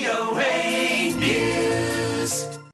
VOA News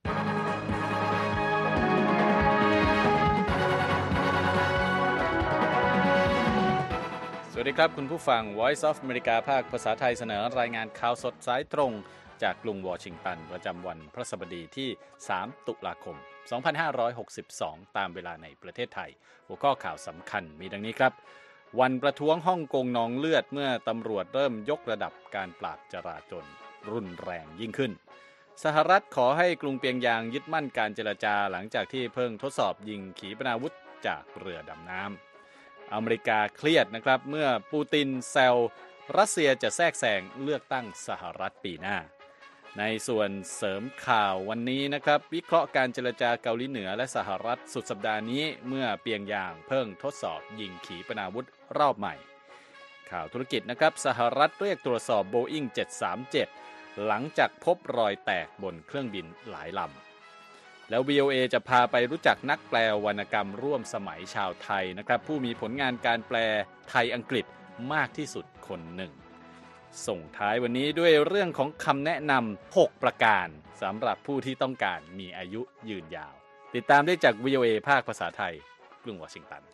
สวัสดีครับคุณผู้ฟัง Voice of America ภาคภาษาไทยเสนอรายงานข่าวสดสายตรงจากกรุงวอชิงตันประจำวันพฤหัสบดีที่3ตุลาคม2562ตามเวลาในประเทศไทยหัวข้อข่าวสำคัญมีดังนี้ครับวันประท้วงฮ่องกงนองเลือดเมื่อตำรวจเริ่มยกระดับการปราบจราจรรุนแรงยิ่งขึ้นสหรัฐขอให้กรุงเปียงยางยึดมั่นการเจรจาหลังจากที่เพิ่งทดสอบยิงขีปนาวุธจากเรือดำน้ำอเมริกาเครียดนะครับเมื่อปูตินแซวรัสเซียจะแทรกแซงเลือกตั้งสหรัฐปีหน้าในส่วนเสริมข่าววันนี้นะครับวิเคราะห์การเจรจาเกาหลีเหนือและสหรัฐสุดสัปดาห์นี้เมื่อเปียงยางเพิ่งทดสอบยิงขีปนาวุธรอบใหม่ข่าวธุรกิจนะครับสหรัฐเรียกตรวจสอบ Boeing 737 หลังจากพบรอยแตกบนเครื่องบินหลายลำแล้ว VOA จะพาไปรู้จักนักแปลวรรณกรรมร่วมสมัยชาวไทยนะครับผู้มีผลงานการแปลไทยอังกฤษมากที่สุดคนหนึ่งส่งท้ายวันนี้ด้วยเรื่องของคำแนะนำ6ประการสำหรับผู้ที่ต้องการมีอายุยืนยาวติดตามได้จาก VOA ภาคภาษาไทยกรุงวอชิงตัน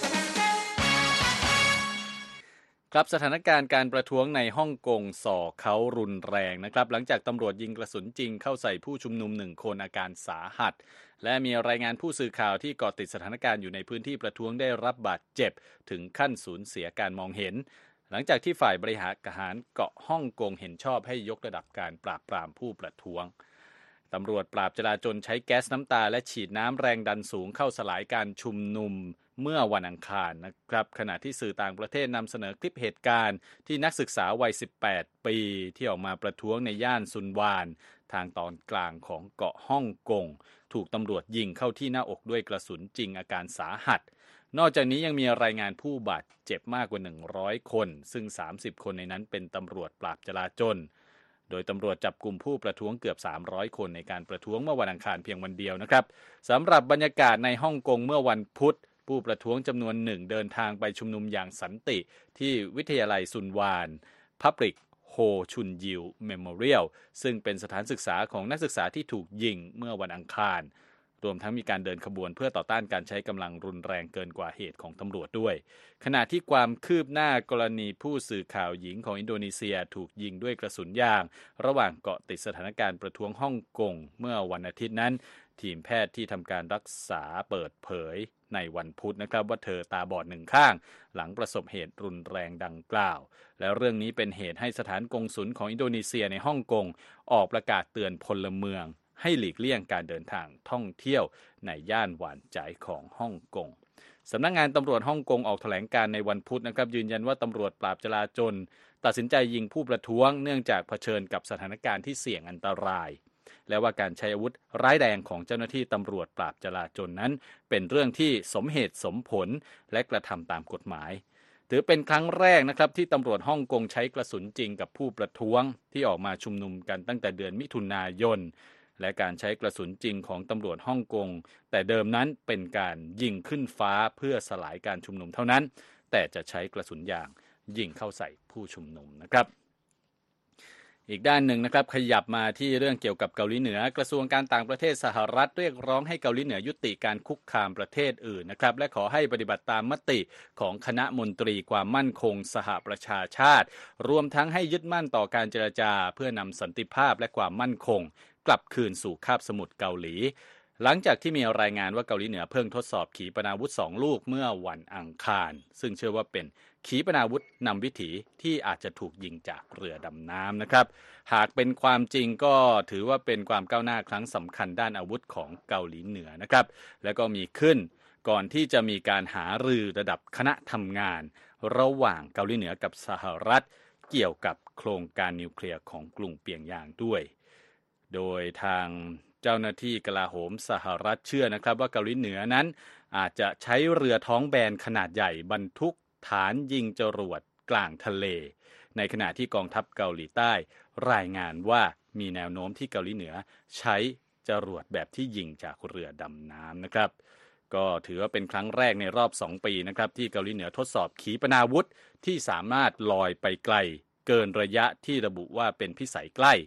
ครับสถานการณ์การประท้วงในฮ่องกงส่อเขารุนแรงนะครับหลังจากตำรวจยิงกระสุนจริงเข้าใส่ผู้ชุมนุม1คนอาการสาหัสและมีรายงานผู้สื่อข่าวที่เกาะติดสถานการณ์อยู่ในพื้นที่ประท้วงได้รับบาดเจ็บถึงขั้นสูญเสียการมองเห็นหลังจากที่ฝ่ายบริหารเกาะฮ่องกงเห็นชอบให้ยกระดับการปราบปรามผู้ประท้วงตำรวจปราบจลาจลใช้แก๊สน้ำตาและฉีดน้ำแรงดันสูงเข้าสลายการชุมนุมเมื่อวันอังคารนะครับขณะที่สื่อต่างประเทศนำเสนอคลิปเหตุการณ์ที่นักศึกษาวัย18ปีที่ออกมาประท้วงในย่านซุนวานทางตอนกลางของเกาะฮ่องกงถูกตำรวจยิงเข้าที่หน้าอกด้วยกระสุนจริงอาการสาหัสนอกจากนี้ยังมีรายงานผู้บาดเจ็บมากกว่า100คนซึ่ง30คนในนั้นเป็นตำรวจปราบจลาจลโดยตำรวจจับกลุ่มผู้ประท้วงเกือบ300คนในการประท้วงเมื่อวันอังคารเพียงวันเดียวนะครับสำหรับบรรยากาศในฮ่องกงเมื่อวันพุธผู้ประท้วงจำนวนหนึ่งเดินทางไปชุมนุมอย่างสันติที่วิทยาลัยซุนวาน Public Ho Chun Yiu Memorial ซึ่งเป็นสถานศึกษาของนักศึกษาที่ถูกยิงเมื่อวันอังคารรวมทั้งมีการเดินขบวนเพื่อต่อต้านการใช้กำลังรุนแรงเกินกว่าเหตุของตำรวจด้วยขณะที่ความคืบหน้ากรณีผู้สื่อข่าวหญิงของอินโดนีเซียถูกยิงด้วยกระสุนยางระหว่างเกาะติดสถานการณ์ประท้วงฮ่องกงเมื่อวันอาทิตย์นั้นทีมแพทย์ที่ทำการรักษาเปิดเผยในวันพุธนะครับว่าเธอตาบอดหนึ่งข้างหลังประสบเหตุรุนแรงดังกล่าวและเรื่องนี้เป็นเหตุให้สถานกงสุลของอินโดนีเซียในฮ่องกงออกประกาศเตือนพลเมืองให้หลีกเลี่ยงการเดินทางท่องเที่ยวในย่านหวานใจของฮ่องกงสำนักงานตำรวจฮ่องกงออกแถลงการในวันพุธนะครับยืนยันว่าตำรวจปราบจลาจลตัดสินใจยิงผู้ประท้วงเนื่องจากเผชิญกับสถานการณ์ที่เสี่ยงอันตรายและว่าการใช้อาวุธร้ายแรงของเจ้าหน้าที่ตำรวจปราบจลาจลนั้นเป็นเรื่องที่สมเหตุสมผลและกระทำตามกฎหมายถือเป็นครั้งแรกนะครับที่ตำรวจฮ่องกงใช้กระสุนจริงกับผู้ประท้วงที่ออกมาชุมนุมกันตั้งแต่เดือนมิถุนายนและการใช้กระสุนจริงของตำรวจฮ่องกงแต่เดิมนั้นเป็นการยิงขึ้นฟ้าเพื่อสลายการชุมนุมเท่านั้นแต่จะใช้กระสุนยางยิงเข้าใส่ผู้ชุมนุมนะครับอีกด้านหนึ่งนะครับขยับมาที่เรื่องเกี่ยวกับเกาหลีเหนือกระทรวงการต่างประเทศสหรัฐเรียกร้องให้เกาหลีเหนือยุติการคุกคามประเทศอื่นนะครับและขอให้ปฏิบัติตามมติของคณะมนตรีความมั่นคงสหประชาชาติรวมทั้งให้ยึดมั่นต่อการเจรจาเพื่อนำสันติภาพและความมั่นคงกลับคืนสู่คาบสมุทรเกาหลีหลังจากที่มีรายงานว่าเกาหลีเหนือเพิ่งทดสอบขีปนาวุธ2ลูกเมื่อวันอังคารซึ่งเชื่อว่าเป็นขีปนาวุธนำวิถีที่อาจจะถูกยิงจากเรือดำน้ำนะครับหากเป็นความจริงก็ถือว่าเป็นความก้าวหน้าครั้งสำคัญด้านอาวุธของเกาหลีเหนือนะครับแล้วก็มีขึ้นก่อนที่จะมีการหารือระดับคณะทำงานระหว่างเกาหลีเหนือกับสหรัฐเกี่ยวกับโครงการนิวเคลียร์ของกรุงเปียงยางด้วยโดยทางเจ้าหน้าที่กลาโหมสหรัฐเชื่อนะครับว่าเกาหลีเหนือนั้นอาจจะใช้เรือท้องแบนขนาดใหญ่บรรทุกฐานยิงจรวดกลางทะเลในขณะที่กองทัพเกาหลีใต้รายงานว่ามีแนวโน้มที่เกาหลีเหนือใช้จรวดแบบที่ยิงจากเรือดำน้ำนะครับก็ถือว่าเป็นครั้งแรกในรอบ2ปีนะครับที่เกาหลีเหนือทดสอบขีปนาวุธที่สามารถลอยไปไกลเกินระยะที่ระบุว่าเป็นพิสัยใกล้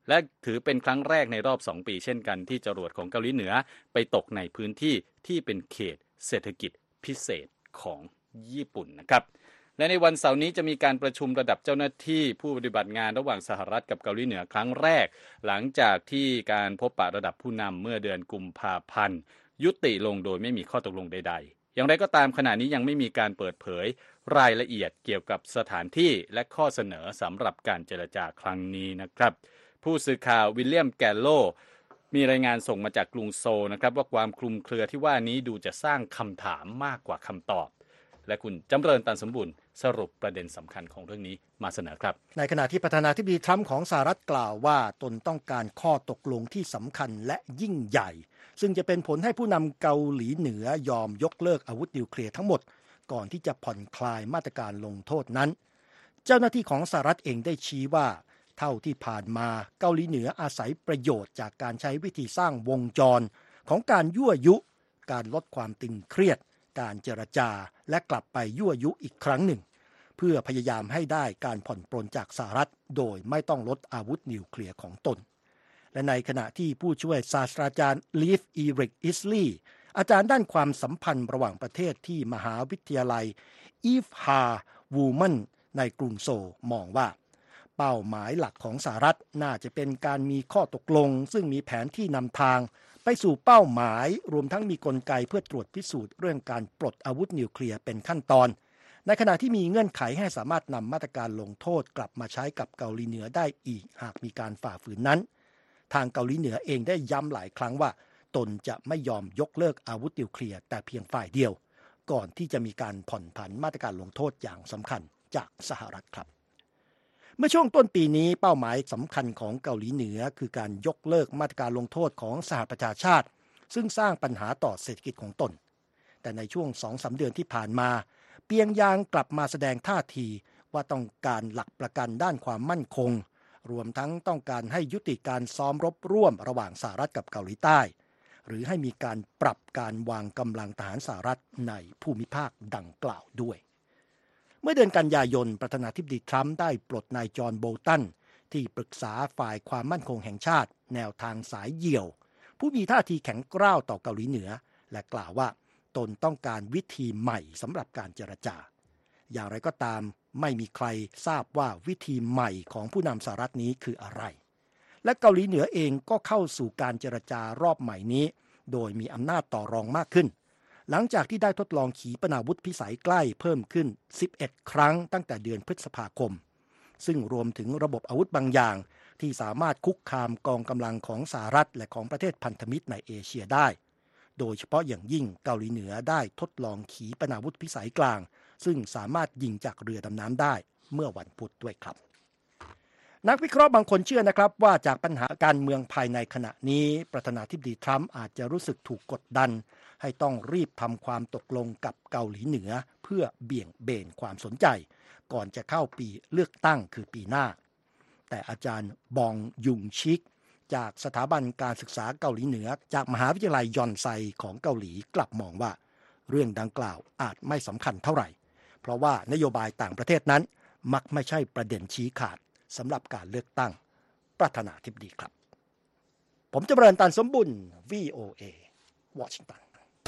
และถือเป็นครั้งแรกในรอบ2 ปีเช่นกันที่จรวดของเกาหลีเหนือไปตกในพื้นที่ที่เป็นเขตเศรษฐกิจพิเศษของญี่ปุ่นนะครับและในวันเสาร์นี้จะมีการประชุมระดับเจ้าหน้าที่ผู้ปฏิบัติงานระหว่างสหรัฐกับเกาหลีเหนือครั้งแรกหลังจากที่การพบปะระดับผู้นำเมื่อเดือนกุมภาพันธ์ยุติลงโดยไม่มีข้อตกลงใดๆอย่างไรก็ตามขณะนี้ยังไม่มีการเปิดเผยรายละเอียดเกี่ยวกับสถานที่และข้อเสนอสำหรับการเจรจาครั้งนี้นะครับผู้สื่อข่าววิลเลียมแกลโลมีรายงานส่งมาจากกรุงโซลนะครับว่าความคลุมเครือที่ว่านี้ดูจะสร้างคำถามมากกว่าคำตอบและคุณจำเริญ ตันสมบูรณ์สรุปประเด็นสำคัญของเรื่องนี้มาเสนอครับในขณะที่ประธานาธิบดีทรัมป์ของสหรัฐกล่าวว่าตนต้องการข้อตกลงที่สำคัญและยิ่งใหญ่ซึ่งจะเป็นผลให้ผู้นำเกาหลีเหนือยอมยกเลิกอาวุธนิวเคลียร์ทั้งหมดก่อนที่จะผ่อนคลายมาตรการลงโทษนั้นเจ้าหน้าที่ของสหรัฐเองได้ชี้ว่าเท่าที่ผ่านมาเกาหลีเหนืออาศัยประโยชน์จากการใช้วิธีสร้างวงจรของการยั่วยุการลดความตึงเครียดการเจรจาและกลับไปยั่วยุอีกครั้งหนึ่งเพื่อพยายามให้ได้การผ่อนปรนจากสหรัฐโดยไม่ต้องลดอาวุธนิวเคลียร์ของตนและในขณะที่ผู้ช่วยศาสตราจารย์ลีฟอีริกอิสลีย์อาจารย์ด้านความสัมพันธ์ระหว่างประเทศที่มหาวิทยาลัยอีฟฮาวูแมนในกรุงโซลมองว่าเป้าหมายหลักของสหรัฐน่าจะเป็นการมีข้อตกลงซึ่งมีแผนที่นำทางไปสู่เป้าหมายรวมทั้งมีกลไกเพื่อตรวจพิสูจน์เรื่องการปลดอาวุธนิวเคลียร์เป็นขั้นตอนในขณะที่มีเงื่อนไขให้สามารถนำมาตรการลงโทษกลับมาใช้กับเกาหลีเหนือได้อีกหากมีการฝ่าฝืนนั้นทางเกาหลีเหนือเองได้ย้ำหลายครั้งว่าตนจะไม่ยอมยกเลิกอาวุธนิวเคลียร์แต่เพียงฝ่ายเดียวก่อนที่จะมีการผ่อนผันมาตรการลงโทษอย่างสำคัญจากสหรัฐครับเมื่อช่วงต้นปีนี้เป้าหมายสำคัญของเกาหลีเหนือคือการยกเลิกมาตรการลงโทษของสหประชาชาติซึ่งสร้างปัญหาต่อเศรษฐกิจของตนแต่ในช่วง 2-3 เดือนที่ผ่านมาเปียงยางกลับมาแสดงท่าทีว่าต้องการหลักประกันด้านความมั่นคงรวมทั้งต้องการให้ยุติการซ้อมรบร่วมระหว่างสหรัฐกับเกาหลีใต้หรือให้มีการปรับการวางกำลังทหารสหรัฐในภูมิภาคดังกล่าวด้วยเมื่อเดือนกันยายนประธานาธิบดีทรัมป์ได้ปลดนายจอห์นโบลตันที่ปรึกษาฝ่ายความมั่นคงแห่งชาติแนวทางสายเหี่ยวผู้มีท่าทีแข็งกร้าวต่อเกาหลีเหนือและกล่าวว่าตนต้องการวิธีใหม่สำหรับการเจรจาอย่างไรก็ตามไม่มีใครทราบว่าวิธีใหม่ของผู้นำสหรัฐนี้คืออะไรและเกาหลีเหนือเองก็เข้าสู่การเจรจารอบใหม่นี้โดยมีอำนาจต่อรองมากขึ้นหลังจากที่ได้ทดลองขีปนาวุธพิสัยใกล้เพิ่มขึ้น11 ครั้งตั้งแต่เดือนพฤษภาคมซึ่งรวมถึงระบบอาวุธบางอย่างที่สามารถคุกคามกองกำลังของสหรัฐและของประเทศพันธมิตรในเอเชียได้โดยเฉพาะอย่างยิ่งเกาหลีเหนือได้ทดลองขีปนาวุธพิสัยกลางซึ่งสามารถยิงจากเรือดำน้ำได้เมื่อวันพุธด้วยครับนักวิเคราะห์บางคนเชื่อนะครับว่าจากปัญหาการเมืองภายในขณะนี้ประธานาธิบดีทรัมป์อาจจะรู้สึกถูกกดดันให้ต้องรีบทำความตกลงกับเกาหลีเหนือเพื่อเบี่ยงเบนความสนใจก่อนจะเข้าปีเลือกตั้งคือปีหน้าแต่อาจารย์บองยุงชิกจากสถาบันการศึกษาเกาหลีเหนือจากมหาวิทยาลัยยอนไซของเกาหลีกลับมองว่าเรื่องดังกล่าวอาจไม่สำคัญเท่าไหร่เพราะว่านโยบายต่างประเทศนั้นมักไม่ใช่ประเด็นชี้ขาดสำหรับการเลือกตั้งประธานาธิบดีครับผมจำเริญ ตันสมบุญ VOA วอชิงตัน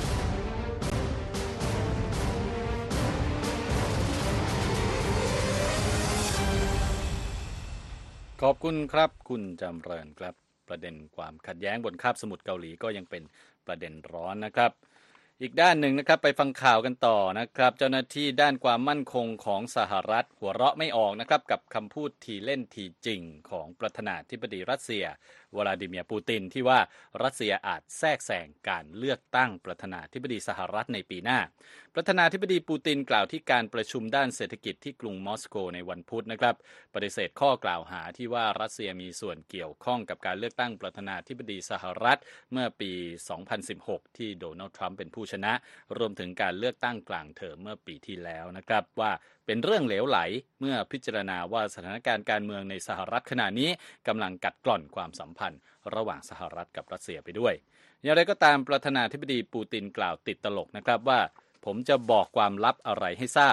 ขอบคุณครับคุณจำเริญครับประเด็นความขัดแย้งบนคาบสมุทรเกาหลีก็ยังเป็นประเด็นร้อนนะครับอีกด้านหนึ่งนะครับไปฟังข่าวกันต่อนะครับเจ้าหน้าที่ด้านความมั่นคงของสหรัฐหัวเราะไม่ออกนะครับกับคำพูดทีเล่นทีจริงของประธานาธิบดีรัสเซียวลาดิเมียร์ปูตินที่ว่ารัสเซียอาจแทรกแซงการเลือกตั้งประธานาธิบดีสหรัฐในปีหน้าประธานาธิบดีปูตินกล่าวที่การประชุมด้านเศรษฐกิจที่กรุงมอสโกในวันพุธนะครับปฏิเสธข้อกล่าวหาที่ว่ารัสเซียมีส่วนเกี่ยวข้องกับการเลือกตั้งประธานาธิบดีสหรัฐเมื่อปี 2016 ที่โดนัลด์ทรัมป์เป็นผู้ชนะรวมถึงการเลือกตั้งกลางเทอมเมื่อปีที่แล้วนะครับว่าเป็นเรื่องเหลวไหลเมื่อพิจารณาว่าสถานการณ์การเมืองในสหรัฐขณะนี้กำลังกัดกร่อนความสัมพันธ์ระหว่างสหรัฐกับรัสเซียไปด้วยอย่างไรก็ตามประธานาธิบดีปูตินกล่าวติดตลกนะครับว่าผมจะบอกความลับอะไรให้ทราบ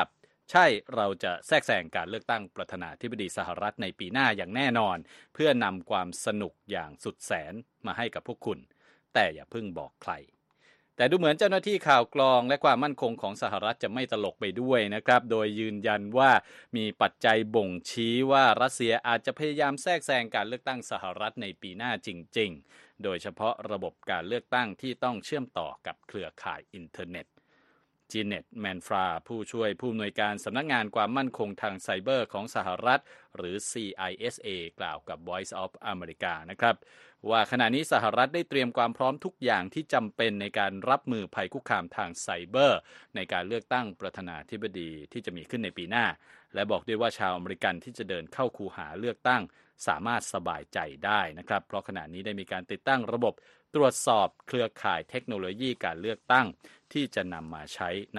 ใช่เราจะแทรกแซงการเลือกตั้งประธานาธิบดีสหรัฐในปีหน้าอย่างแน่นอนเพื่อนำความสนุกอย่างสุดแสนมาให้กับพวกคุณแต่อย่าเพิ่งบอกใครแต่ดูเหมือนเจ้าหน้าที่ข่าวกรองและความมั่นคงของสหรัฐจะไม่ตลกไปด้วยนะครับโดยยืนยันว่ามีปัจจัยบ่งชี้ว่ารัสเซียอาจจะพยายามแทรกแซงการเลือกตั้งสหรัฐในปีหน้าจริงๆโดยเฉพาะระบบการเลือกตั้งที่ต้องเชื่อมต่อกับเครือข่ายอินเทอร์เน็ตจีเน็ตแมนฟราผู้ช่วยผู้อำนวยการสำนักงานความมั่นคงทางไซเบอร์ของสหรัฐหรือ CISA กล่าวกับ Voice of America นะครับว่าขณะนี้สหรัฐได้เตรียมความพร้อมทุกอย่างที่จำเป็นในการรับมือภัยคุกคามทางไซเบอร์ในการเลือกตั้งประธานาธิบดีที่จะมีขึ้นในปีหน้าและบอกด้วยว่าชาวอเมริกันที่จะเดินเข้าคูหาเลือกตั้งสามารถสบายใจได้นะครับเพราะขณะนี้ได้มีการติดตั้งระบบตรวจสอบเครือข่ายเทคโนโลยีการเลือกตั้งที่จะนำมาใช้ใน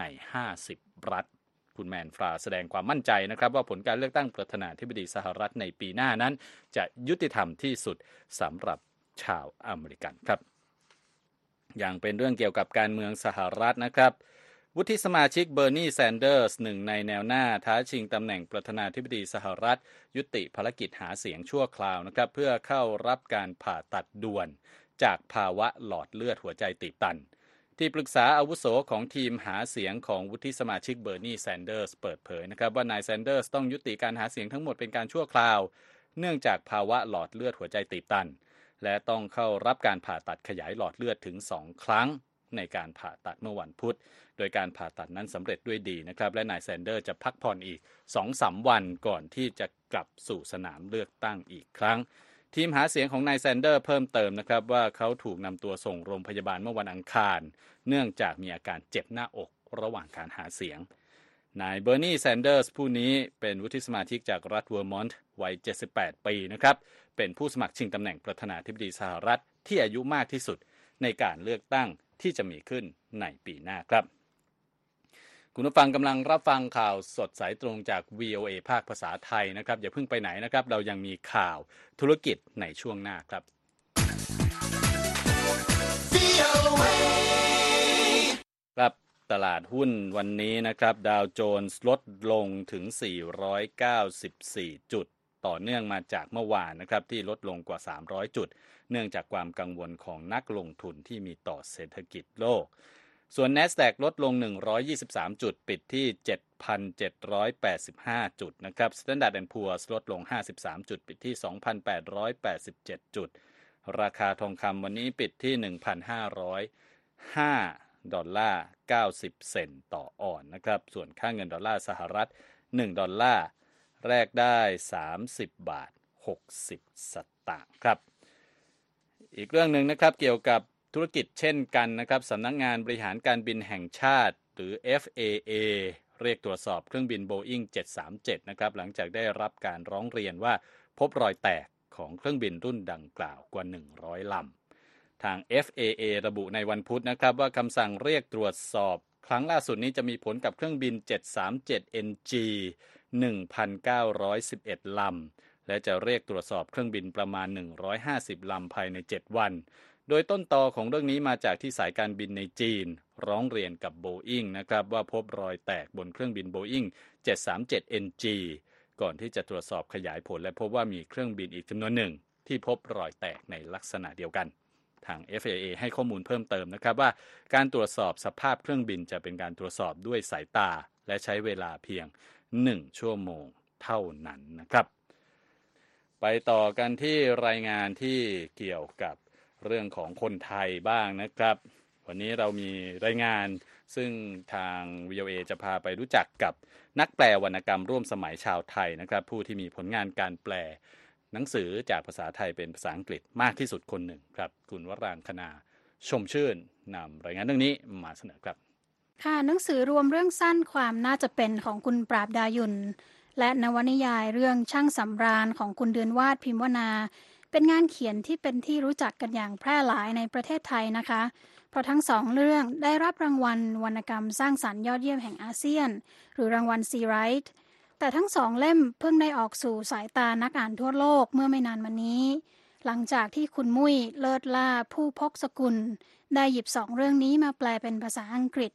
50รัฐคุณแมนฟราแสดงความมั่นใจนะครับว่าผลการเลือกตั้งประธานาธิบดีสหรัฐในปีหน้านั้นจะยุติธรรมที่สุดสำหรับชาวอเมริกันครับอย่างเป็นเรื่องเกี่ยวกับการเมืองสหรัฐนะครับวุฒิสมาชิกเบอร์นีแซนเดอร์สหนึ่งในแนวหน้าท้าชิงตำแหน่งประธานาธิบดีสหรัฐยุติภารกิจหาเสียงชั่วคราวนะครับเพื่อเข้ารับการผ่าตัดด่วนจากภาวะหลอดเลือดหัวใจตีบตันที่ปรึกษาอาวุโสของทีมหาเสียงของวุฒิสมาชิกเบอร์นีแซนเดอร์สเปิดเผยนะครับว่านายแซนเดอร์สต้องยุติการหาเสียงทั้งหมดเป็นการชั่วคราวเนื่องจากภาวะหลอดเลือดหัวใจตีบตันและต้องเข้ารับการผ่าตัดขยายหลอดเลือดถึง2ครั้งในการผ่าตัดเมื่อวันพุธโดยการผ่าตัดนั้นสำเร็จด้วยดีนะครับและนายแซนเดอร์จะพักผ่อนอีก 2-3 วันก่อนที่จะกลับสู่สนามเลือกตั้งอีกครั้งทีมหาเสียงของนายแซนเดอร์เพิ่มเติมนะครับว่าเขาถูกนำตัวส่งโรงพยาบาลเมื่อวันอังคารเนื่องจากมีอาการเจ็บหน้าอกระหว่างการหาเสียงนายเบอร์นีแซนเดอร์สผู้นี้เป็นวุฒิสมาชิกจากรัฐเวอร์มอนต์วัย78ปีนะครับเป็นผู้สมัครชิงตำแหน่งประธานาธิบดีสหรัฐที่อายุมากที่สุดในการเลือกตั้งที่จะมีขึ้นในปีหน้าครับคุณผู้ฟังกำลังรับฟังข่าวสดสายตรงจาก VOA ภาคภาษาไทยนะครับอย่าเพิ่งไปไหนนะครับเรายังมีข่าวธุรกิจในช่วงหน้าครับครับตลาดหุ้นวันนี้นะครับดาวโจนส์ลดลงถึง494จุดต่อเนื่องมาจากเมื่อวานนะครับที่ลดลงกว่า300จุดเนื่องจากความกังวลของนักลงทุนที่มีต่อเศรษฐกิจโลกส่วน NASDAQ ลดลง123จุดปิดที่ 7,785 จุดนะครับ Standard & Poor's ลดลง53จุดปิดที่ 2,887 จุดราคาทองคำวันนี้ปิดที่ 1,505 ดอลลาร์90เซนต์ต่อออนนะครับส่วนค่าเงินดอลลาร์สหรัฐ1ดอลลาร์แลกได้30บาท60สตางค์ครับอีกเรื่องนึงนะครับเกี่ยวกับธุรกิจเช่นกันนะครับสำนักงานบริหารการบินแห่งชาติหรือ FAA เรียกตรวจสอบเครื่องบิน Boeing 737นะครับหลังจากได้รับการร้องเรียนว่าพบรอยแตกของเครื่องบินรุ่นดังกล่าวกว่า100ลำทาง FAA ระบุในวันพุธนะครับว่าคำสั่งเรียกตรวจสอบครั้งล่าสุดนี้จะมีผลกับเครื่องบิน 737NG 1,911 ลำและจะเรียกตรวจสอบเครื่องบินประมาณ150ลำภายใน7วันโดยต้นตอของเรื่องนี้มาจากที่สายการบินในจีนร้องเรียนกับ Boeing นะครับว่าพบรอยแตกบนเครื่องบิน Boeing 737NG ก่อนที่จะตรวจสอบขยายผลและพบว่ามีเครื่องบินอีกจำนวนหนึ่งที่พบรอยแตกในลักษณะเดียวกันทาง FAA ให้ข้อมูลเพิ่มเติมนะครับว่าการตรวจสอบสภาพเครื่องบินจะเป็นการตรวจสอบด้วยสายตาและใช้เวลาเพียง1ชั่วโมงเท่านั้นนะครับไปต่อกันที่รายงานที่เกี่ยวกับเรื่องของคนไทยบ้างนะครับวันนี้เรามีรายงานซึ่งทาง VOA จะพาไปรู้จักกับนักแปลวรรณกรรมร่วมสมัยชาวไทยนะครับผู้ที่มีผลงานการแปลหนังสือจากภาษาไทยเป็นภาษาอังกฤษมากที่สุดคนหนึ่งครับคุณวรางคณาชมชื่นนำรายงานเรื่องนี้มาเสนอครับค่ะหนังสือรวมเรื่องสั้นความน่าจะเป็นของคุณปราบดายุนและนวนิยายเรื่องช่างสำราญของคุณเดือนวาดพิมพ์วนาเป็นงานเขียนที่เป็นที่รู้จักกันอย่างแพร่หลายในประเทศไทยนะคะเพราะทั้งสองเรื่องได้รับรางวัลวรรณกรรมสร้างสรรค์ยอดเยี่ยมแห่งอาเซียนหรือรางวัลซีไรท์แต่ทั้งสองเล่มเพิ่งได้ออกสู่สายตานักอ่านทั่วโลกเมื่อไม่นานมานี้หลังจากที่คุณมุ้ยเลิศล่าผู้พกสกุลได้หยิบสองเรื่องนี้มาแปลเป็นภาษาอังกฤษ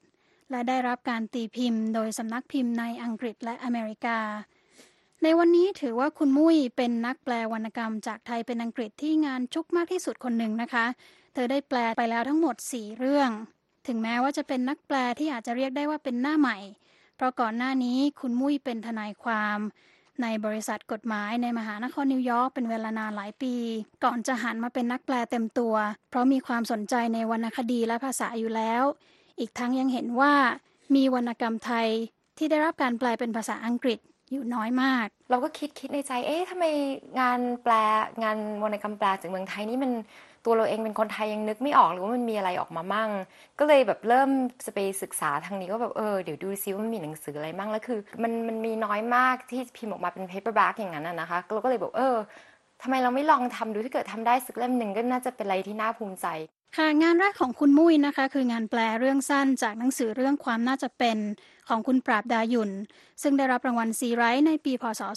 และได้รับการตีพิมพ์โดยสำนักพิมพ์ในอังกฤษและอเมริกาในวันนี้ถือว่าคุณมุ้ยเป็นนักแปลวรรณกรรมจากไทยเป็นอังกฤษที่งานชุกมากที่สุดคนหนึ่งนะคะเธอได้แปลไปแล้วทั้งหมด4เรื่องถึงแม้ว่าจะเป็นนักแปลที่อาจจะเรียกได้ว่าเป็นหน้าใหม่เพราะก่อนหน้านี้คุณมุ้ยเป็นทนายความในบริษัทกฎหมายในมหานครนิวยอร์กเป็นเวลานานหลายปีก่อนจะหันมาเป็นนักแปลเต็มตัวเพราะมีความสนใจในวรรณคดีและภาษาอยู่แล้วอีกทั้งยังเห็นว่ามีวรรณกรรมไทยที่ได้รับการแปลเป็นภาษาอังกฤษอยู่น้อยมากเราก็คิดในใจทำไมงานวรรณกรรมแปลจากเมืองไทยนี่มันตัวเราเองเป็นคนไทยยังนึกไม่ออกหรือว่ามันมีอะไรออกมามั่งก็เลยแบบเริ่มจะไปศึกษาทางนี้ก็แบบเดี๋ยวดูซิว่ามันมีหนังสืออะไรมั่งแล้วคือมันมีน้อยมากที่พิมพ์ออกมาเป็น paperback อย่างนั้นนะคะเราก็เลยบอกทำไมเราไม่ลองทำดูถ้าเกิดทำได้สักเล่มหนึ่งก็น่าจะเป็นอะไรที่น่าภูมิใจค่ะงานแรกของคุณมุ้ยนะคะคืองานแปลเรื่องสั้นจากหนังสือเรื่องความน่าจะเป็นของคุณปราบดาหยุ่นซึ่งได้รับรางวัลซีไรท์ในปีพ.ศ.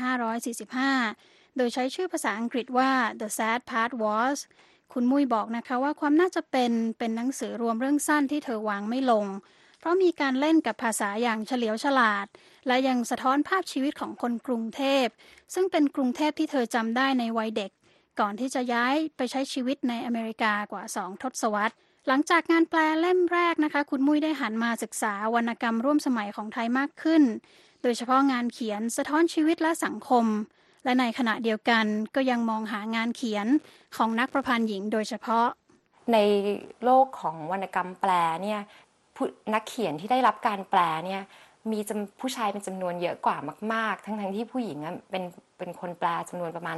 2545โดยใช้ชื่อภาษาอังกฤษว่า The Sad Part Was คุณมุ้ยบอกนะคะว่าความน่าจะเป็นหนังสือรวมเรื่องสั้นที่เธอวางไม่ลงเพราะมีการเล่นกับภาษาอย่างเฉลียวฉลาดและยังสะท้อนภาพชีวิตของคนกรุงเทพซึ่งเป็นกรุงเทพที่เธอจำได้ในวัยเด็กก่อนที่จะย้ายไปใช้ชีวิตในอเมริกากว่า2 ทศวรรษหลังจากงานแปลเล่มแรกนะคะคุณมุ้ยได้หันมาศึกษาวรรณกรรมร่วมสมัยของไทยมากขึ้นโดยเฉพาะงานเขียนสะท้อนชีวิตและสังคมและในขณะเดียวกันก็ยังมองหางานเขียนของนักประพันธ์หญิงโดยเฉพาะในโลกของวรรณกรรมแปลเนี่ยนักเขียนที่ได้รับการแปลเนี่ยมีผู้ชายเป็นจำนวนเยอะกว่ามากๆทั้งที่ผู้หญิงเป็นคนแปลจำนวนประมาณ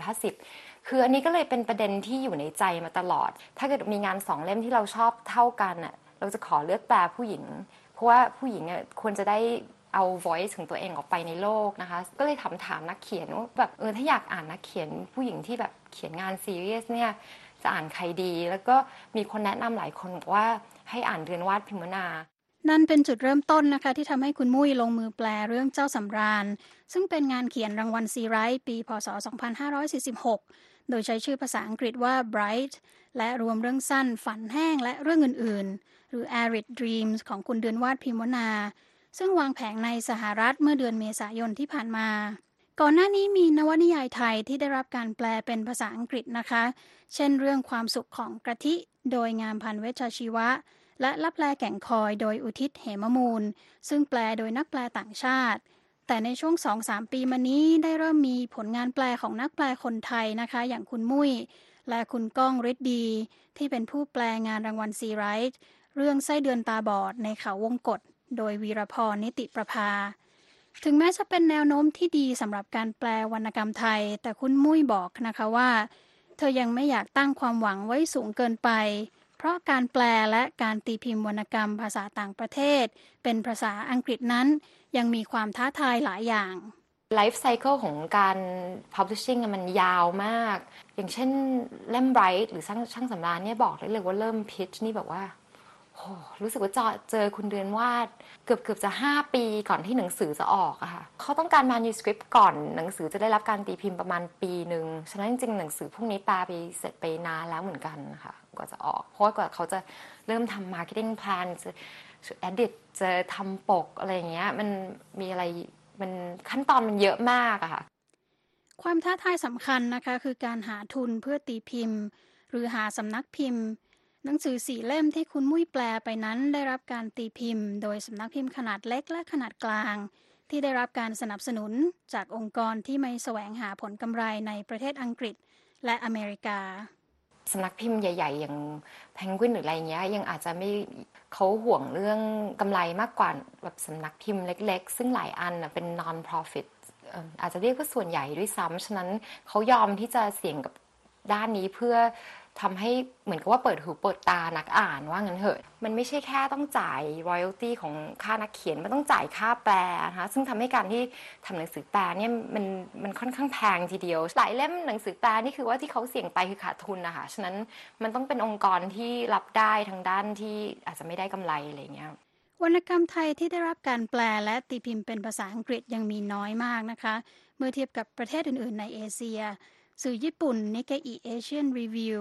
50-50 คืออันนี้ก็เลยเป็นประเด็นที่อยู่ในใจมาตลอดถ้าเกิดมีงาน2เล่มที่เราชอบเท่ากันเราจะขอเลือกแปลผู้หญิงเพราะว่าผู้หญิงควรจะได้เอา voice ของตัวเองออกไปในโลกนะคะก็เลยถามนักเขียนว่าแบบถ้าอยากอ่านนักเขียนผู้หญิงที่แบบเขียนงานซีเรียสเนี่ยจะอ่านใครดีแล้วก็มีคนแนะนำหลายคนบอกว่าให้อ่านเรือนวาดพิมพ์นานั่นเป็นจุดเริ่มต้นนะคะที่ทำให้คุณมุ้ยลงมือแปลเรื่องเจ้าสำราญซึ่งเป็นงานเขียนรางวัลซีไรท์ปีพ.ศ. 2546โดยใช้ชื่อภาษาอังกฤษว่า Bright และรวมเรื่องสั้นฝันแห้งและเรื่องอื่นๆหรือ Arid Dreams ของคุณเดือนวาดพิมพ์นาซึ่งวางแผงในสหรัฐเมื่อเดือนเมษายนที่ผ่านมาก่อนหน้านี้มีนวนิยายไทยที่ได้รับการแปลเป็นภาษาอังกฤษนะคะเช่นเรื่องความสุขของกะทิโดยงามพันธ์เวชชีวะและลับแลแก่งคอยโดยอุทิศเหมมูลซึ่งแปลโดยนักแปลต่างชาติแต่ในช่วง 2-3 ปีมานี้ได้เริ่มมีผลงานแปลของนักแปลคนไทยนะคะอย่างคุณมุ้ยและคุณก้องฤทธิ์ดีที่เป็นผู้แปลงานรางวัลซีไรท์เรื่องไส้เดือนตาบอดในเขาวงกตโดยวีรพรนิติประภาถึงแม้จะเป็นแนวโน้มที่ดีสำหรับการแปลวรรณกรรมไทยแต่คุณมุ้ยบอกนะคะว่าเธอยังไม่อยากตั้งความหวังไว้สูงเกินไปเพราะการแปลและการตีพิมพ์วรรณกรรมภาษาต่างประเทศเป็นภาษาอังกฤษนั้นยังมีความท้าทายหลายอย่างไลฟ์ไซเคิลของการ publishing มันยาวมากอย่างเช่นเล่ม Bright หรือช่างสำราญเนี่ยบอกได้เลยว่าเริ่ม pitch นี่แบบว่ารู้สึกว่าเจอคุณเดือนวาดเกือบจะ5 ปีก่อนที่หนังสือจะออกอะค่ะเขาต้องการ manuscript ก่อนหนังสือจะได้รับการตีพิมพ์ประมาณปีนึงฉะนั้นจริงๆหนังสือพวกนี้แปลไปเสร็จไปนานแล้วเหมือนกันนะคะกว่าจะออกเพราะว่ากว่าเขาจะเริ่มทำ marketing plan จะ edit จะทำปกอะไรอย่างเงี้ยมันมีอะไรมันขั้นตอนมันเยอะมากอะค่ะความท้าทายสำคัญนะคะคือการหาทุนเพื่อตีพิมพ์หรือหาสำนักพิมพ์หนังสือ4 เล่มที่คุณมุ้ยแปลไปนั้นได้รับการตีพิมพ์โดยสำนักพิมพ์ขนาดเล็กและขนาดกลางที่ได้รับการสนับสนุนจากองค์กรที่ไม่แสวงหาผลกำไรในประเทศอังกฤษและอเมริกาสำนักพิมพ์ใหญ่ๆอย่างแพงกวินหรืออะไรเงี้ยยังอาจจะไม่เขาห่วงเรื่องกำไรมากกว่าแบบสำนักพิมพ์เล็กๆซึ่งหลายอันเป็น non profit อาจจะเรียกว่าส่วนใหญ่ด้วยซ้ำฉะนั้นเขายอมที่จะเสี่ยงกับด้านนี้เพื่อทำให้เหมือนกับว่าเปิดหูเปิดตานักอ่านว่างั้นเถอะมันไม่ใช่แค่ต้องจ่าย royalty ของค่านักเขียนมันต้องจ่ายค่าแปลนะคะซึ่งทำให้การที่ทำหนังสือแปลเนี่ยมันค่อนข้างแพงทีเดียวหลายเล่มหนังสือแปลนี่คือว่าที่เขาเสี่ยงไปคือขาดทุนนะคะฉะนั้นมันต้องเป็นองค์กรที่รับได้ทางด้านที่อาจจะไม่ได้กำไรอะไรเงี้ยวรรณกรรมไทยที่ได้รับการแปลและตีพิมพ์เป็นภาษาอังกฤษยังมีน้อยมากนะคะเมื่อเทียบกับประเทศอื่นๆในเอเชียสื่อญี่ปุ่น Nikkei Asian Review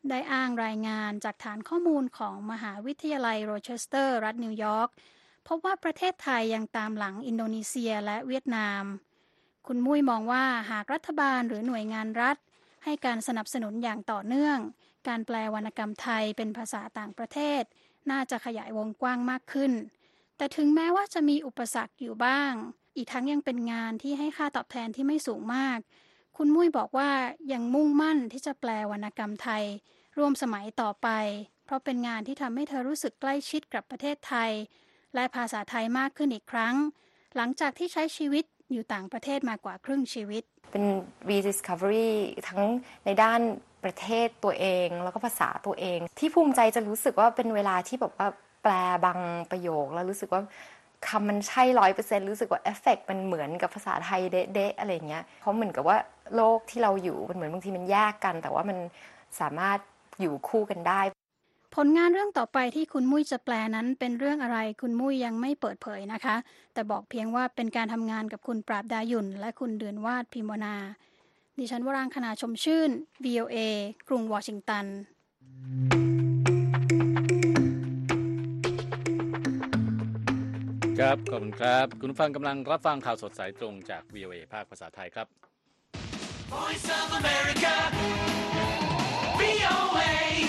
ได้อ้างรายงานจากฐานข้อมูลของมหาวิทยาลัยโรเชสเตอร์รัฐนิวยอร์กพบว่าประเทศไทยยังตามหลังอินโดนีเซียและเวียดนามคุณมุ้ยมองว่าหากรัฐบาลหรือหน่วยงานรัฐให้การสนับสนุนอย่างต่อเนื่องการแปลวรรณกรรมไทยเป็นภาษาต่างประเทศน่าจะขยายวงกว้างมากขึ้นแต่ถึงแม้ว่าจะมีอุปสรรคอยู่บ้างอีกทั้งยังเป็นงานที่ให้ค่าตอบแทนที่ไม่สูงมากคุณมุ้ยบอกว่ายังมุ่งมั่นที่จะแปลวรรณกรรมไทยร่วมสมัยต่อไปเพราะเป็นงานที่ทำให้เธอรู้สึกใกล้ชิดกับประเทศไทยและภาษาไทยมากขึ้นอีกครั้งหลังจากที่ใช้ชีวิตอยู่ต่างประเทศมากกว่าครึ่งชีวิตเป็น rediscovery ทั้งในด้านประเทศตัวเองแล้วก็ภาษาตัวเองที่ภูมิใจจะรู้สึกว่าเป็นเวลาที่แบบว่าแปลบางประโยคแล้วรู้สึกว่าคำมันใช่ 100% รู้สึกว่าเอฟเฟกต์มันเหมือนกับภาษาไทยเด๊ะๆอะไรเงี้ยเพราะเหมือนกับว่าโลกที่เราอยู่มันเหมือนบางทีมันแยกกันแต่ว่ามันสามารถอยู่คู่กันได้ผลงานเรื่องต่อไปที่คุณมุ้ยจะแปลนั้นเป็นเรื่องอะไรคุณมุ้ยยังไม่เปิดเผยนะคะแต่บอกเพียงว่าเป็นการทำงานกับคุณปราบดายุ่นและคุณเดือนวาดพิมวนาดิฉันวรางคณาชมชื่น VOA กรุงวอชิงตันครับขอบคุณครับคุณฟังกำลังรับฟังข่าวสดสายตรงจาก VOA ภาคภาษาไทยครับ Voice of America VOA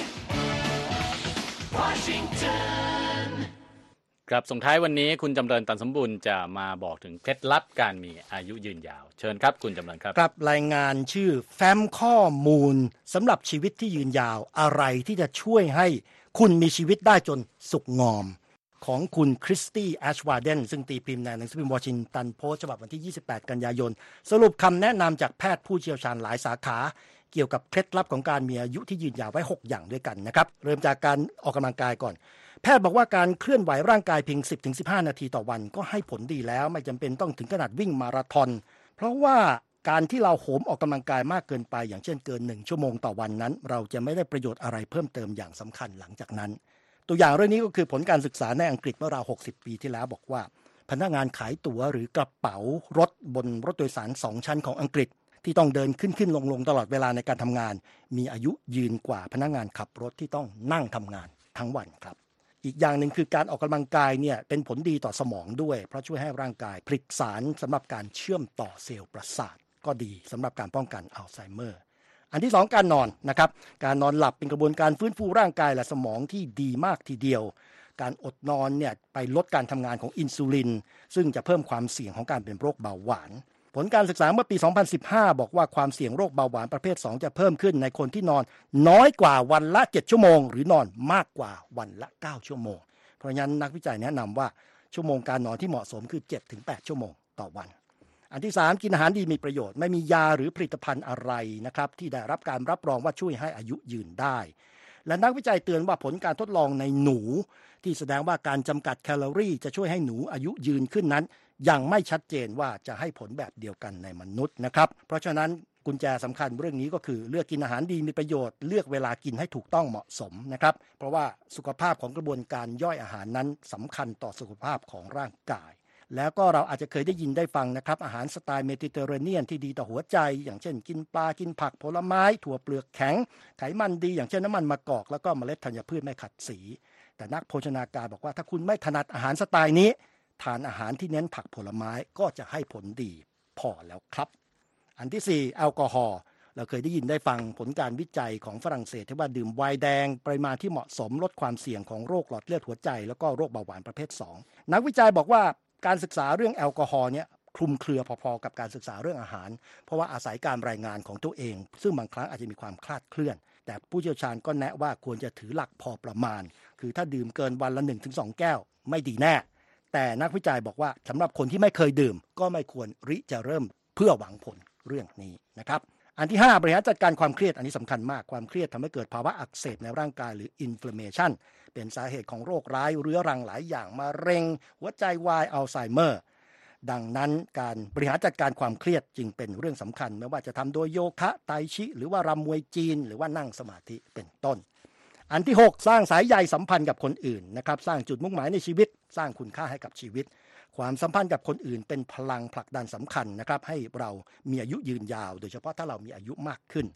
Washington ครับส่งท้ายวันนี้คุณจำเริญตันสมบูรณ์จะมาบอกถึงเคล็ดลับการมีอายุยืนยาวเชิญครับคุณจำเริญครับครับรายงานชื่อแฟ้มข้อมูลสำหรับชีวิตที่ยืนยาวอะไรที่จะช่วยให้คุณมีชีวิตได้จนสุขงอมของคุณคริสตี้แอชวาร์เดนซึ่งตีพิมพ์ในหนังสือพิมพ์วอชิงตันโพสต์ฉบับวันที่28กันยายนสรุปคำแนะนำจากแพทย์ผู้เชี่ยวชาญหลายสาขาเกี่ยวกับเคล็ดลับของการมีอายุที่ยืนยาวไว้6อย่างด้วยกันนะครับเริ่มจากการออกกำลังกายก่อนแพทย์บอกว่าการเคลื่อนไหวร่างกายเพียง 10-15 นาทีต่อวันก็ให้ผลดีแล้วไม่จำเป็นต้องถึงขนาดวิ่งมาราธอนเพราะว่าการที่เราโหมออกกำลังกายมากเกินไปอย่างเช่นเกิน1ชั่วโมงต่อวันนั้นเราจะไม่ได้ประโยชน์อะไรเพิ่มเติมอย่างสำคัญหลังจากนั้นตัวอย่างเรื่องนี้ก็คือผลการศึกษาในอังกฤษเมื่อราว60ปีที่แล้วบอกว่าพนักงานขายตั๋วหรือกระเป๋ารถบนรถโดยสาร2ชั้นของอังกฤษที่ต้องเดินขึ้นลงตลอดเวลาในการทำงานมีอายุยืนกว่าพนักงานขับรถที่ต้องนั่งทำงานทั้งวันครับอีกอย่างหนึ่งคือการออกกำลังกายเนี่ยเป็นผลดีต่อสมองด้วยเพราะช่วยให้ร่างกายผลิตสารสำหรับการเชื่อมต่อเซลล์ประสาทก็ดีสำหรับการป้องกันอัลไซเมอร์อันที่2การนอนนะครับการนอนหลับเป็นกระบวนการฟื้นฟูร่างกายและสมองที่ดีมากทีเดียวการอดนอนเนี่ยไปลดการทำงานของอินซูลินซึ่งจะเพิ่มความเสี่ยงของการเป็นโรคเบาหวานผลการศึกษาเมื่อปี 2015 บอกว่าความเสี่ยงโรคเบาหวานประเภท 2 จะเพิ่มขึ้นในคนที่นอนน้อยกว่าวันละ7ชั่วโมงหรือนอนมากกว่าวันละ9ชั่วโมงเพราะฉะนั้นนักวิจัยแนะนำว่าชั่วโมงการนอนที่เหมาะสมคือ 7-8 ชั่วโมงต่อวันอันที่3กินอาหารดีมีประโยชน์ไม่มียาหรือผลิตภัณฑ์อะไรนะครับที่ได้รับการรับรองว่าช่วยให้อายุยืนได้และนักวิจัยเตือนว่าผลการทดลองในหนูที่แสดงว่าการจำกัดแคลอรี่จะช่วยให้หนูอายุยืนขึ้นนั้นยังไม่ชัดเจนว่าจะให้ผลแบบเดียวกันในมนุษย์นะครับเพราะฉะนั้นกุญแจสำคัญเรื่องนี้ก็คือเลือกกินอาหารดีมีประโยชน์เลือกเวลากินให้ถูกต้องเหมาะสมนะครับเพราะว่าสุขภาพของกระบวนการย่อยอาหารนั้นสำคัญต่อสุขภาพของร่างกายแล้วก็เราอาจจะเคยได้ยินได้ฟังนะครับอาหารสไตล์เมดิเตอร์เรเนียนที่ดีต่อหัวใจอย่างเช่นกินปลากินผักผลไม้ถั่วเปลือกแข็งไขมันดีอย่างเช่นน้ำมันมะกอกแล้วก็เมล็ดธัญพืชไม่ขัดสีแต่นักโภชนาการบอกว่าถ้าคุณไม่ถนัดอาหารสไตล์นี้ทานอาหารที่เน้นผักผลไม้ก็จะให้ผลดีพอแล้วครับอันที่4แอลกอฮอล์เราเคยได้ยินได้ฟังผลการวิจัยของฝรั่งเศสที่ว่าดื่มไวน์แดงปริมาณที่เหมาะสมลดความเสี่ยงของโรคหลอดเลือดหัวใจแล้วก็โรคเบาหวานประเภท2นักวิจัยบอกว่าการศึกษาเรื่องแอลกอฮอล์เนี่ยคลุมเครือพอๆกับการศึกษาเรื่องอาหารเพราะว่าอาศัยการรายงานของตัวเองซึ่งบางครั้งอาจจะมีความคลาดเคลื่อนแต่ผู้เชี่ยวชาญก็แนะว่าควรจะถือหลักพอประมาณคือถ้าดื่มเกินวันละ 1-2 แก้วไม่ดีแน่แต่นักวิจัยบอกว่าสำหรับคนที่ไม่เคยดื่มก็ไม่ควรริจะเริ่มเพื่อหวังผลเรื่องนี้นะครับอันที่5บริหารจัดการความเครียดอันนี้สำคัญมากความเครียดทำให้เกิดภาวะอักเสบในร่างกายหรือ inflammation เป็นสาเหตุของโรคร้ายเรื้อรังหลายอย่างมะเร็งหัวใจวายอัลไซเมอร์ดังนั้นการบริหารจัดการความเครียดจึงเป็นเรื่องสำคัญไม่ว่าจะทำโดยโยคะไตชิหรือว่ารำมวยจีนหรือว่านั่งสมาธิเป็นต้นอันที่6สร้างสายใยสัมพันธ์กับคนอื่นนะครับสร้างจุดมุ่งหมายในชีวิตสร้างคุณค่าให้กับชีวิตความสัมพันธ์กับคนอื่นเป็นพลังผลักดันสำคัญนะครับให้เรามีอายุยืนยาวโดยเฉพาะถ้าเรามีอายุมากขึ้น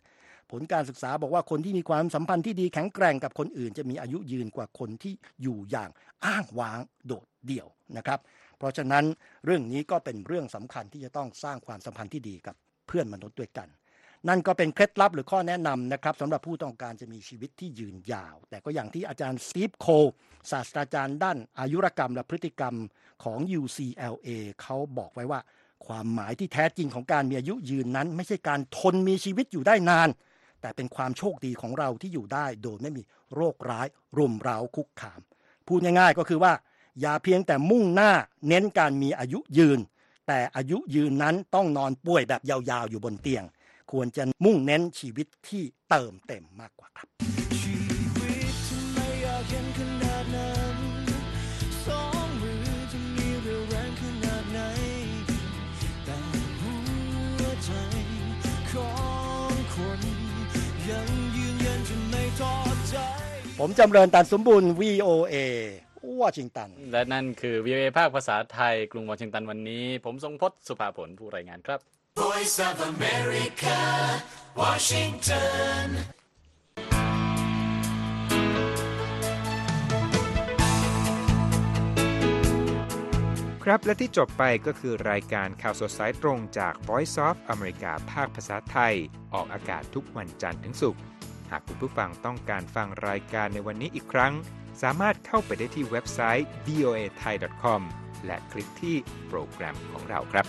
ผลการศึกษาบอกว่าคนที่มีความสัมพันธ์ที่ดีแข็งแกร่งกับคนอื่นจะมีอายุยืนกว่าคนที่อยู่อย่างอ้างว้างโดดเดี่ยวนะครับเพราะฉะนั้นเรื่องนี้ก็เป็นเรื่องสำคัญที่จะต้องสร้างความสัมพันธ์ที่ดีกับเพื่อนมนุษย์ด้วยกันนั่นก็เป็นเคล็ดลับหรือข้อแนะนำนะครับสำหรับผู้ต้องการจะมีชีวิตที่ยืนยาวแต่ก็อย่างที่อาจารย์สตีฟโคลศาสตราจารย์ด้านอายุรกรรมและพฤติกรรมของ UCLA เขาบอกไว้ว่าความหมายที่แท้จริงของการมีอายุยืนนั้นไม่ใช่การทนมีชีวิตอยู่ได้นานแต่เป็นความโชคดีของเราที่อยู่ได้โดยไม่มีโรคร้ายรุมเร้าคุกคามพูดง่ายๆก็คือว่าอย่าเพียงแต่มุ่งหน้าเน้นการมีอายุยืนแต่อายุยืนนั้นต้องนอนป่วยแบบยาวๆอยู่บนเตียงควรจะมุ่งเน้นชีวิตที่เติมเต็มมากกว่าครับชีวิตทำไมอยากเห็นขนาดนั้นสองมือจะมีเรี่ยวแรงขนาดไหนแต่หัวใจของคนยังยืนยันจะไม่ท้อใจผมจำเริญตันสมบูรณ์ VOA วอชิงตันและนั่นคือ VOA ภาคภาษาไทยกรุงวอชิงตันวันนี้ผมทรงพจน์สุภาผลผู้รายงานครับ Voice of America, Washington. ครับและที่จบไปก็คือรายการข่าวสดสายตรงจาก Voice of America ภาคภาษาไทยออกอากาศทุกวันจันทร์ถึงศุกร์หากคุณผู้ฟังต้องการฟังรายการในวันนี้อีกครั้งสามารถเข้าไปได้ที่เว็บไซต์ voathai.com และคลิกที่โปรแกรมของเราครับ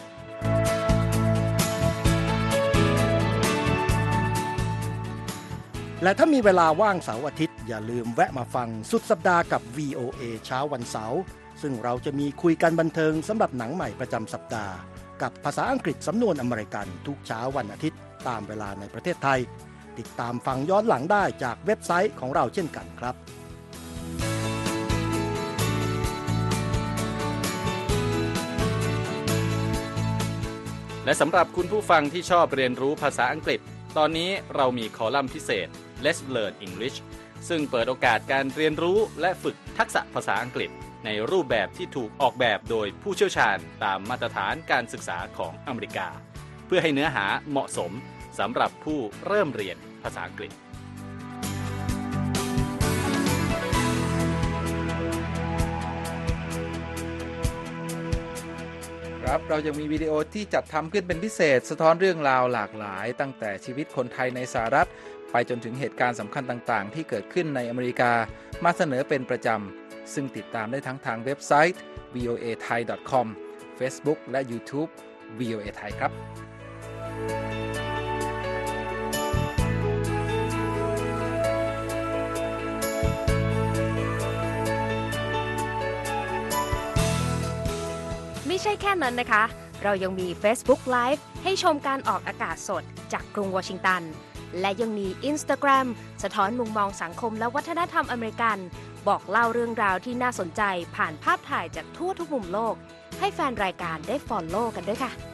และถ้ามีเวลาว่างเสาร์อาทิตย์อย่าลืมแวะมาฟังสุดสัปดาห์กับ VOA เช้าวันเสาร์ซึ่งเราจะมีคุยกันบันเทิงสำหรับหนังใหม่ประจำสัปดาห์กับภาษาอังกฤษสำนวนอเมริกันทุกเช้าวันอาทิตย์ตามเวลาในประเทศไทยติดตามฟังย้อนหลังได้จากเว็บไซต์ของเราเช่นกันครับและสำหรับคุณผู้ฟังที่ชอบเรียนรู้ภาษาอังกฤษตอนนี้เรามีคอลัมน์พิเศษ Let's Learn English ซึ่งเปิดโอกาสการเรียนรู้และฝึกทักษะภาษาอังกฤษในรูปแบบที่ถูกออกแบบโดยผู้เชี่ยวชาญตามมาตรฐานการศึกษาของอเมริกาเพื่อให้เนื้อหาเหมาะสมสำหรับผู้เริ่มเรียนภาษาอังกฤษครับเรายังมีวิดีโอที่จัดทำขึ้นเป็นพิเศษสะท้อนเรื่องราวหลากหลายตั้งแต่ชีวิตคนไทยในสหรัฐไปจนถึงเหตุการณ์สำคัญต่างๆที่เกิดขึ้นในอเมริกามาเสนอเป็นประจำซึ่งติดตามได้ทั้งทางเว็บไซต์ voathai.com Facebook และ YouTube VOA Thai ครับไม่ใช่แค่นั้นนะคะเรายังมี Facebook Live ให้ชมการออกอากาศสดจากกรุงวอชิงตันและยังมี Instagram สะท้อนมุมมองสังคมและวัฒนธรรมอเมริกันบอกเล่าเรื่องราวที่น่าสนใจผ่านภาพถ่ายจากทั่วทุกมุมโลกให้แฟนรายการได้ follow กันด้วยค่ะ